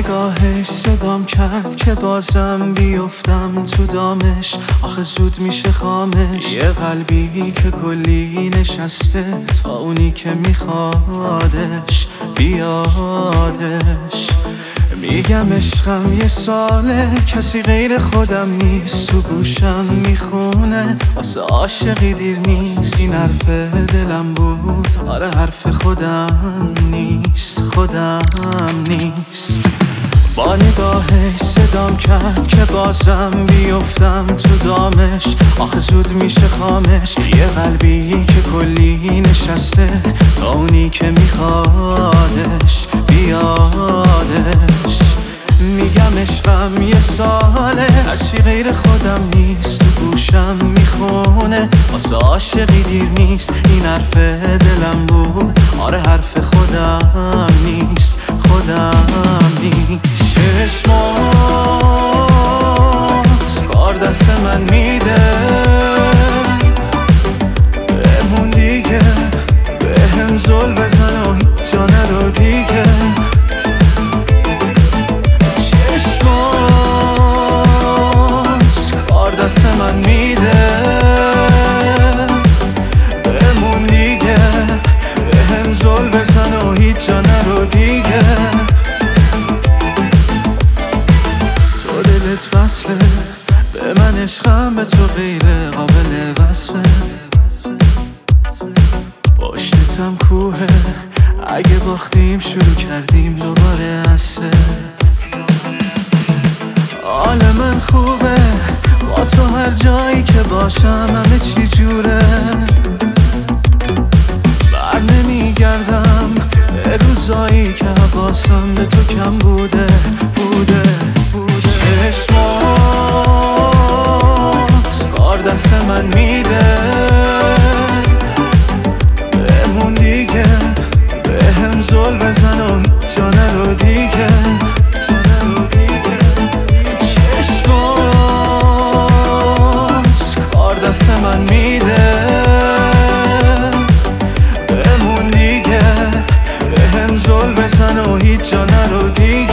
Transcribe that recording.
نگاهش صدام کرد که بازم بیفتم تو دامش. آخه زود میشه خامش، یه قلبی که کلی نشسته تا اونی که میخوادش بیادش. میگم عشقم یه ساله، کسی غیر خودم نیست، تو گوشم میخونه واسه عاشقی دیر نیست. این حرف دلم بود، آره حرف خودم نیست، خودم نیست. با نگاهش صدام کرد که بازم بیفتم تو دامش. آخه زود میشه خامش، یه قلبی که کلی نشسته تا اونی که میخوادش بیادش. میگم عشقم یه ساله، کسی غیر خودم نیست، تو گوشم میخونه واسه عاشقی دیر نیست. این حرف دلم بود، آره حرف خودم نیست، خودم نیست. چشمات کار دست من میده، بمون دیگه، بهم زل بزن و هیچ جا نرو دیگه. چشمات کار دست من میده، بمون دیگه، بهم زل بزن و هیچ جا نرو دیگه. وصله به من، عشقم به تو غیر قابل وصفه. پشتتم کوهه، اگه باختیم شروع کردیم دوباره از صفر. حال من خوبه با تو، هر جایی که باشم همه چی جوره. بر نمیگردم به روزایی که حواسم به تو کم بوده. چشمات کار دست من میده، بمون دیگه، بهم زل بزن و هیچ جا نرو دیگه. چشمات کار دست من میده، بمون دیگه، بهم زل بزن و هیچ جا نرو دیگه.